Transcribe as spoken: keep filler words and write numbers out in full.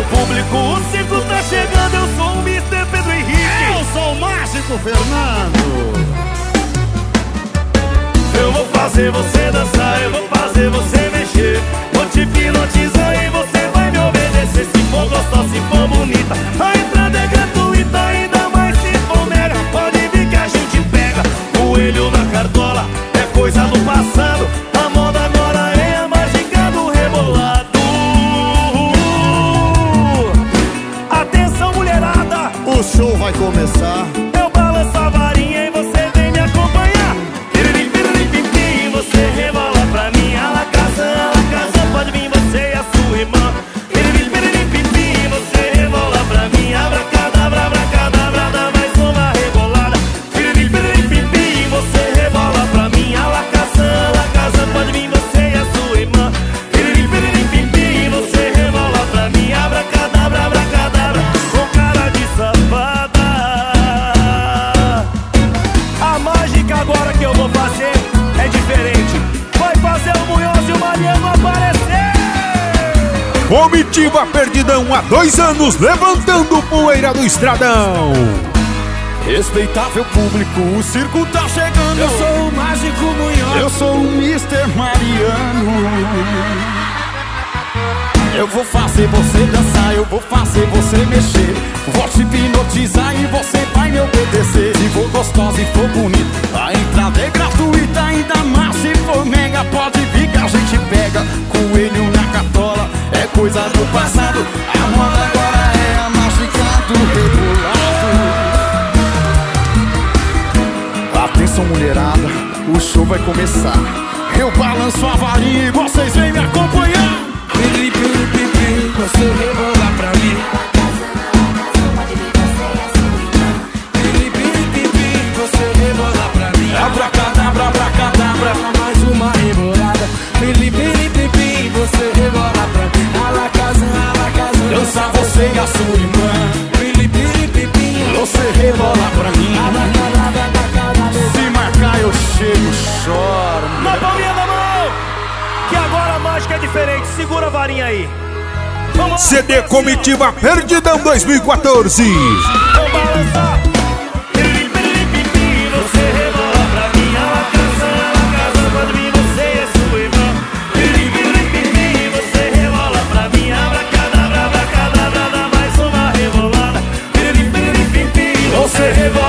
público, o circo tá chegando. Eu sou o mister Pedro Henrique. Eu sou o Mágico Fernando. Eu vou fazer você dançar, eu vou fazer você mexer. Vou te hipnotizar e você vai me obedecer. Se for gostosa, se for bonita, a entrada é gratuita. Ainda mais se for mega, pode vir que a gente pega. Coelho na cartola é coisa do passado. A moda agora é a mágica do rebolado. Atenção, mulherada, o show vai começar. Eu balanço a varinha e você vem me acompanhar. Você rebola pra mim, a la casa, a la casa, pode vir você e a sua irmã. Você rebola pra mim, abracadabra, abracadabra, dá mais uma rebolada. Você rebola pra mim, a la casa, a la casa, pode vir você e a sua irmã. Você rebola pra mim, abracadabra, abracadabra, com cara de safada. A mágica agora que eu vou fazer é diferente. Vai fazer o Munhoz e o Mariano aparecer. Comitiva Perdidão há dois anos levantando poeira do estradão. Respeitável público, o circo tá chegando. Eu sou o Mágico Munhoz. Eu sou o mister Mariano. Eu vou fazer você dançar, eu vou fazer você mexer. Vou te hipnotizar e você vai me obedecer. Se for gostosa e for bonita, a entrada é gratuita. Ainda mais se for mega, pode vir que a gente pega. Coelho na cartola é coisa do passado. A moda agora é a mágica do rebolado. Atenção, mulherada, o show vai começar. Eu balanço a varinha e vocês vêm me acompanhar. Piri, piri, piri, você rebola pra mim. Piri, piri, piri, você rebola pra mim. Abracadabra, abracadabra, mais uma rebolada. Piri, piri, piri, você rebola pra mim. A la casa, a la casa, dança você e a sua irmã. Piri, piri, piri, você rebola pra mim. Se marcar eu chego, choro. Na palminha da mão, que agora a mágica é diferente. Segura a varinha aí. Vamos C D Comitiva Perdidão dois mil e quatorze. Vamos balançar. Você rebola pra mim, a la casa, a la casa, pode vir você e a sua irmã. Você rebola pra mim, abracadabra, abracadabra, dá mais uma rebolada. Você rebola